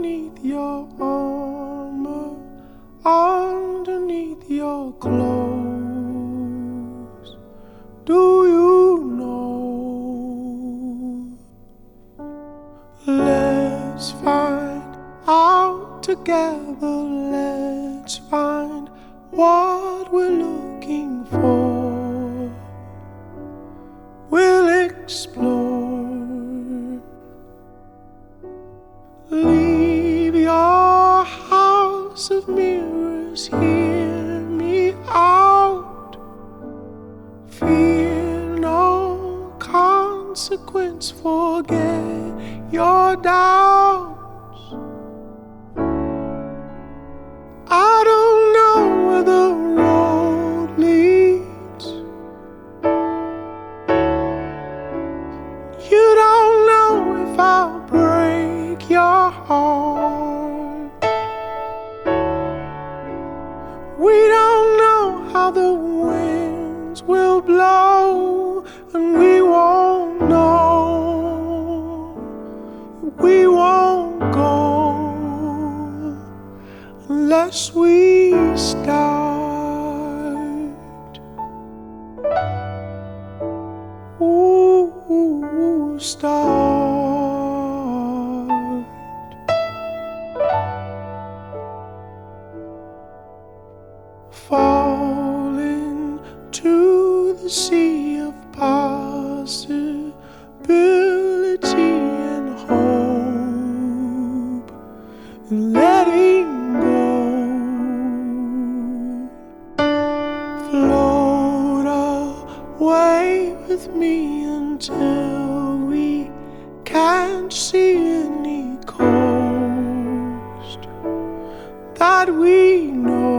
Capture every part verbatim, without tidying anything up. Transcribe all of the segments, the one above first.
underneath your armor, underneath your clothes. Do you know? Let's find out together. Let's find what we're looking for. We'll explore. Leave your house of mirrors, hear me out. Fear no consequence, forget your doubts. I don't know where the road leads. You don't know if I'll break your heart. We don't know how the winds will blow, and we won't know. We won't go unless we start. Ooh, start. Fall into the sea of possibility and hope, and letting go. Float away with me until we can't see any coast that we know.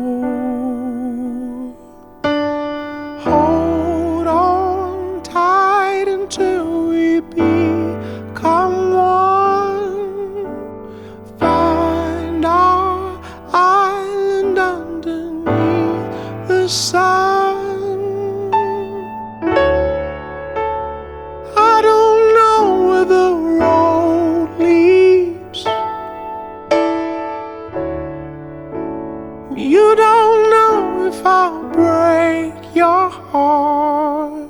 Hold on tight until we become one. Find our island underneath the sun. I don't know where the road leads. You don't know if I'll break your heart.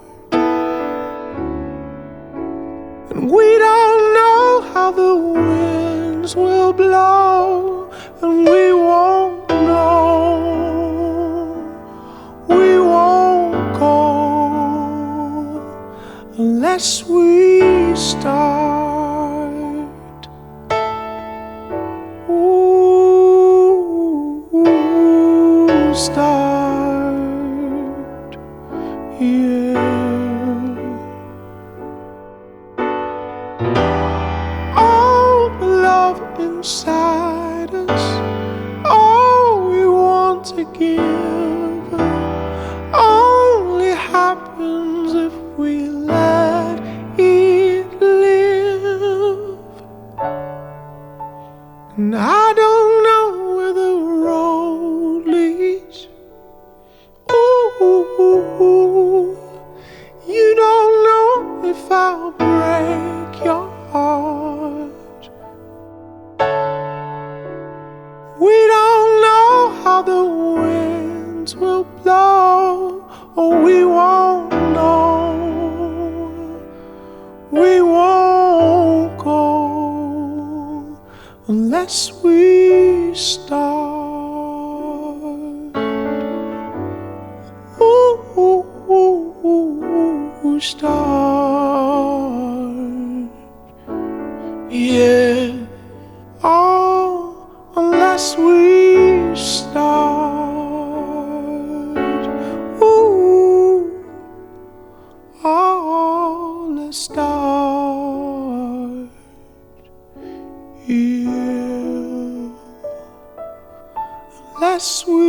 And we don't know how the winds will blow, and we won't know. We won't go unless we start. Ooh, start. Yeah. All the love inside us, all we want to give, only happens if we let it live. And I don't know where the road leads. Ooh, you don't know if I'll break your heart. We don't know how the winds will blow, or we won't know. We won't go unless we start. Ooh, ooh, ooh, ooh, start. Yeah. Oh, unless we start. Ooh, oh, let's start. Yeah. Unless we